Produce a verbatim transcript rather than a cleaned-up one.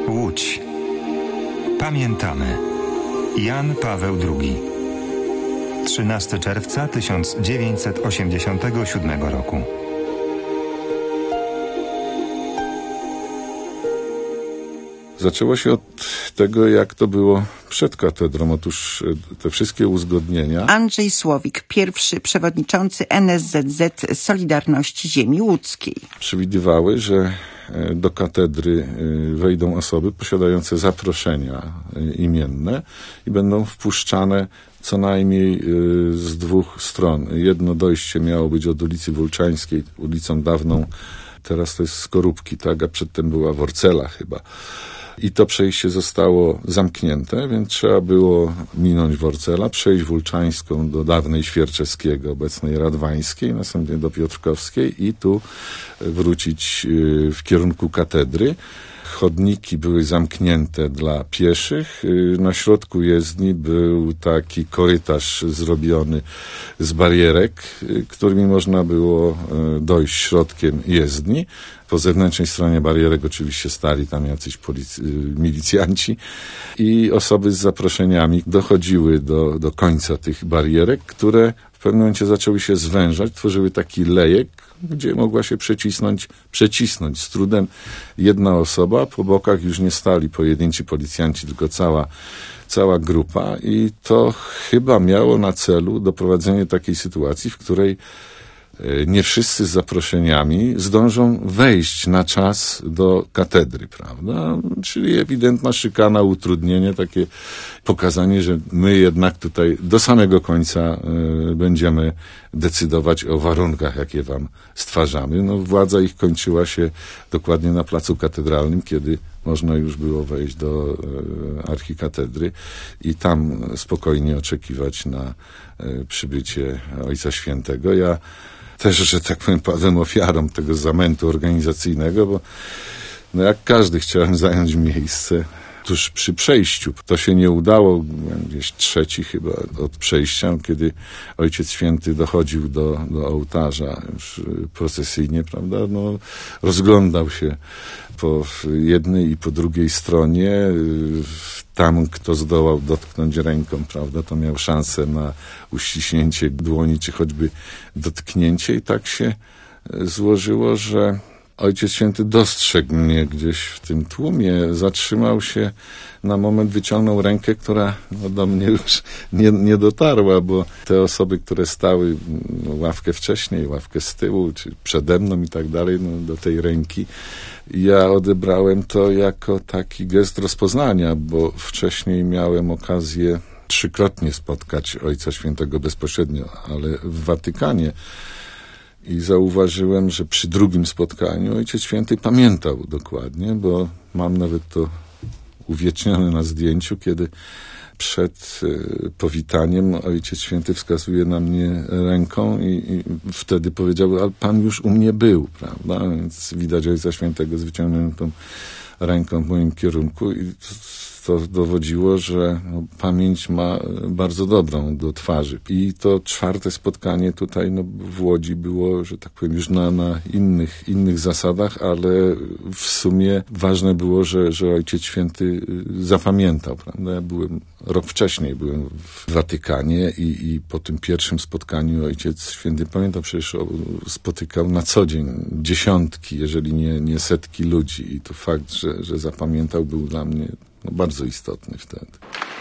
Łódź. Pamiętamy. Jan Paweł drugi. trzynastego czerwca tysiąc dziewięćset osiemdziesiątego siódmego roku. Zaczęło się od tego, jak to było przed katedrą. Otóż te wszystkie uzgodnienia... Andrzej Słowik, pierwszy przewodniczący N S Z Z Solidarności Ziemi Łódzkiej. ...przewidywały, że do katedry wejdą osoby posiadające zaproszenia imienne i będą wpuszczane co najmniej z dwóch stron. Jedno dojście miało być od ulicy Wólczańskiej, ulicą dawną, teraz to jest Skorupki, tak, a przedtem była Worcela chyba. I to przejście zostało zamknięte, więc trzeba było minąć Worcela, przejść Wólczańską do dawnej Świerczeskiego, obecnej Radwańskiej, następnie do Piotrkowskiej i tu wrócić w kierunku katedry. Chodniki były zamknięte dla pieszych. Na środku jezdni był taki korytarz zrobiony z barierek, którymi można było dojść środkiem jezdni. Po zewnętrznej stronie barierek oczywiście stali tam jacyś polic- milicjanci i osoby z zaproszeniami dochodziły do, do końca tych barierek, które w pewnym momencie zaczęły się zwężać, tworzyły taki lejek, gdzie mogła się przecisnąć, przecisnąć z trudem jedna osoba. Po bokach już nie stali pojedynczy policjanci, tylko cała, cała grupa i to chyba miało na celu doprowadzenie takiej sytuacji, w której nie wszyscy z zaproszeniami zdążą wejść na czas do katedry, prawda? Czyli ewidentna szykana, utrudnienie, takie pokazanie, że my jednak tutaj do samego końca y, będziemy decydować o warunkach, jakie wam stwarzamy. No, władza ich kończyła się dokładnie na placu katedralnym, kiedy można już było wejść do y, archikatedry i tam spokojnie oczekiwać na y, przybycie Ojca Świętego. Ja też, że tak powiem, padłem ofiarą tego zamętu organizacyjnego, bo no jak każdy chciałem zająć miejsce tuż przy przejściu. To się nie udało, gdzieś trzeci chyba od przejścia, kiedy Ojciec Święty dochodził do, do ołtarza już procesyjnie, prawda, no rozglądał się po jednej i po drugiej stronie. Tam, kto zdołał dotknąć ręką, prawda, to miał szansę na uściśnięcie dłoni, czy choćby dotknięcie i tak się złożyło, że Ojciec Święty dostrzegł mnie gdzieś w tym tłumie, zatrzymał się na moment, wyciągnął rękę, która no, do mnie już nie, nie dotarła, bo te osoby, które stały no, ławkę wcześniej, ławkę z tyłu, czy przede mną i tak dalej, no, do tej ręki, ja odebrałem to jako taki gest rozpoznania, bo wcześniej miałem okazję trzykrotnie spotkać Ojca Świętego bezpośrednio, ale w Watykanie. I zauważyłem, że przy drugim spotkaniu Ojciec Święty pamiętał dokładnie, bo mam nawet to uwiecznione na zdjęciu, kiedy przed y, powitaniem Ojciec Święty wskazuje na mnie ręką i, i wtedy powiedział, ale Pan już u mnie był, prawda? Więc widać Ojca Świętego z wyciągniętą ręką w moim kierunku i to dowodziło, że no, pamięć ma bardzo dobrą do twarzy. I to czwarte spotkanie tutaj no, w Łodzi było, że tak powiem, już na, na innych, innych zasadach, ale w sumie ważne było, że, że Ojciec Święty zapamiętał, prawda? Ja byłem rok wcześniej, byłem w Watykanie i, i po tym pierwszym spotkaniu Ojciec Święty, pamiętam, przecież spotykał na co dzień dziesiątki, jeżeli nie, nie setki ludzi i to fakt, że, że zapamiętał, był dla mnie no, bardzo istotny wtedy.